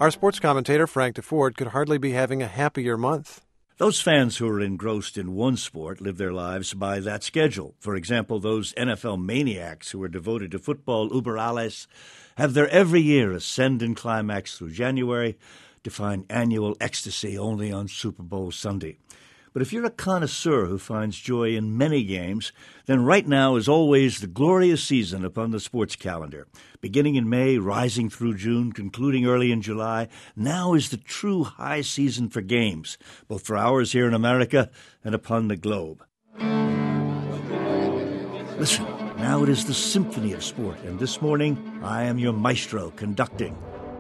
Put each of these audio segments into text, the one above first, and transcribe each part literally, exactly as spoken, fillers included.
Our sports commentator, Frank DeFord, could hardly be having a happier month. Those fans who are engrossed in one sport live their lives by that schedule. For example, those N F L maniacs who are devoted to football, uber alles, have their every year ascend and climax through January to find annual ecstasy only on Super Bowl Sunday. But if you're a connoisseur who finds joy in many games, then right now is always the glorious season upon the sports calendar. Beginning in May, rising through June, concluding early in July, now is the true high season for games, both for ours here in America and upon the globe. Listen, now it is the symphony of sport, and this morning I am your maestro conducting.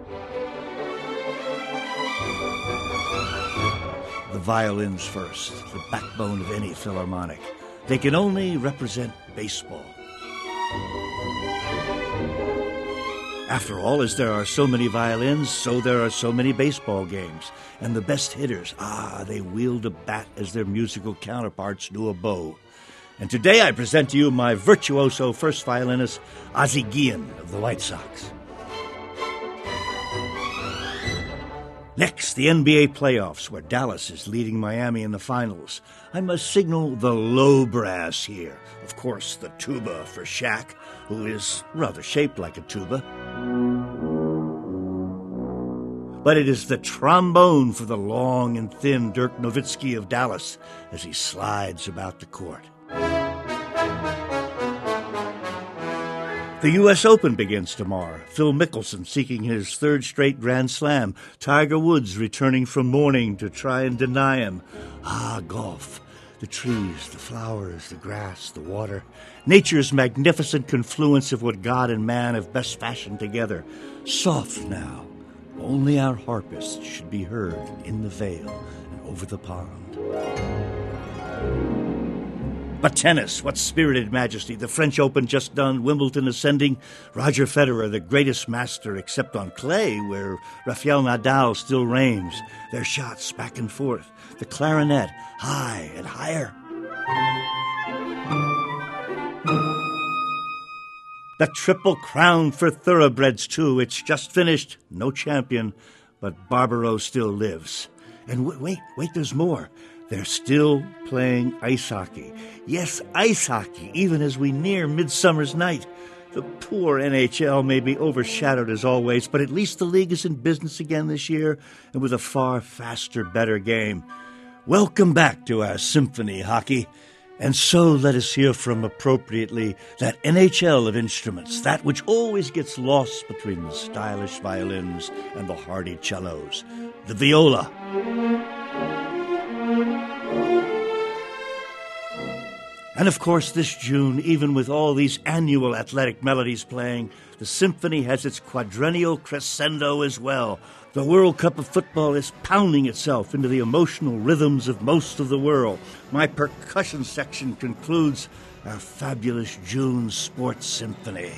The violins first, the backbone of any philharmonic. They can only represent baseball. After all, as there are so many violins, so there are so many baseball games. And the best hitters, ah, they wield a bat as their musical counterparts do a bow. And today I present to you my virtuoso first violinist, Ozzie Guillen of the White Sox. Next, the N B A playoffs, where Dallas is leading Miami in the finals. I must signal the low brass here. Of course, the tuba for Shaq, who is rather shaped like a tuba. But it is the trombone for the long and thin Dirk Nowitzki of Dallas as he slides about the court. The U S Open begins tomorrow. Phil Mickelson seeking his third straight Grand Slam. Tiger Woods returning from mourning to try and deny him. Ah, golf. The trees, the flowers, the grass, the water. Nature's magnificent confluence of what God and man have best fashioned together. Soft now. Only our harpists should be heard in the vale and over the pond. But tennis, what spirited majesty. The French Open just done, Wimbledon ascending. Roger Federer, the greatest master except on clay, where Rafael Nadal still reigns. Their shots back and forth. The clarinet, high and higher. The Triple Crown for thoroughbreds, too. It's just finished. No champion, but Barbaro still lives. And w- wait, wait, there's more. They're still playing ice hockey. Yes, ice hockey, even as we near Midsummer's Night. The poor N H L may be overshadowed as always, but at least the league is in business again this year, and with a far faster, better game. Welcome back to our symphony hockey. And so let us hear from, appropriately, that N H L of instruments, that which always gets lost between the stylish violins and the hardy cellos, the viola. And of course, this June, even with all these annual athletic melodies playing, the symphony has its quadrennial crescendo as well. The World Cup of Football is pounding itself into the emotional rhythms of most of the world. My percussion section concludes our fabulous June Sports Symphony.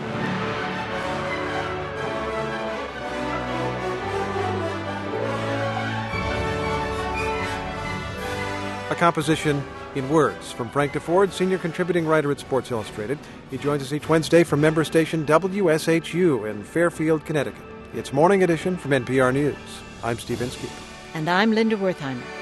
A composition in words from Frank DeFord, senior contributing writer at Sports Illustrated. He joins us each Wednesday from member station W S H U in Fairfield, Connecticut. It's Morning Edition from N P R News. I'm Steve Inskeep. And I'm Linda Wertheimer.